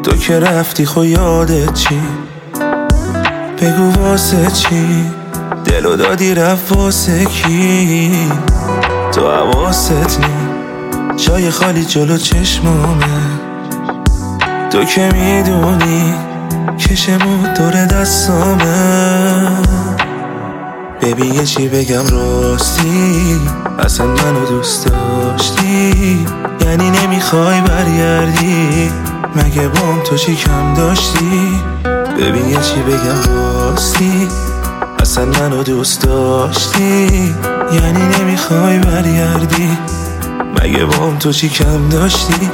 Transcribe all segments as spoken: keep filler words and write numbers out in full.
تو که رفتی خو یادت چی؟ بگو واسه چی؟ دلو دادی رفت واسه کی؟ تو حواست نی جای خالی جلو چشمامه. تو که میدونی کشمون دور دستامه. ببین یه چی بگم راستی، اصلا منو دوست داشتی؟ یعنی نمیخوای برگردی؟ مگه بام تو چی کم داشتی؟ ببین یه چی بگم راستی، اصلا منو دوست داشتی؟ یعنی نمیخوای برگردی؟ مگه بام تو چی کم داشتی؟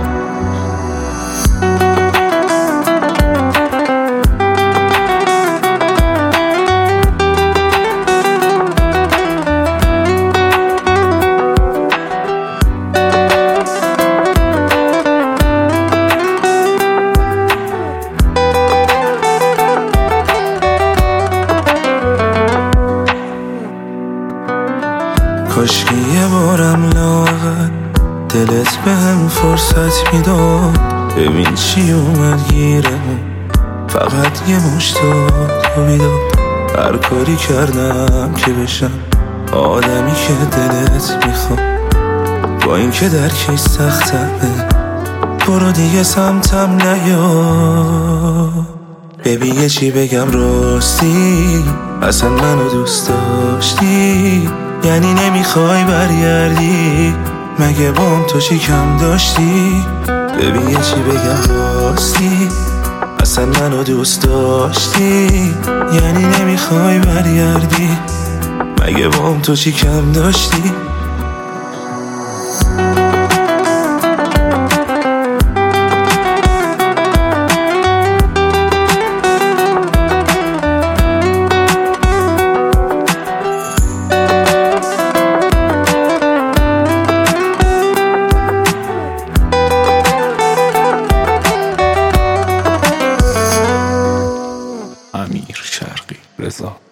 کاشکی یه بارم لاغر دلت به هم فرصت میداد. ببین چی اومد گیرمون، فقط یه مشتاق تو میداد. هر کاری کردم که بشم آدمی که دلت میخواد. با این که درکی سختمه، برو دیگه سمتم نیا. ببین یه چی بگم راستی، اصلا منو دوست داشتی؟ یعنی نمیخوای برگردی؟ مگه بام تو چی کم داشتی؟ ببین یه چی بگم راستی، اصلا منو دوست داشتی؟ یعنی نمیخوای برگردی؟ مگه بام تو چی کم داشتی؟ امیر شرقی رضا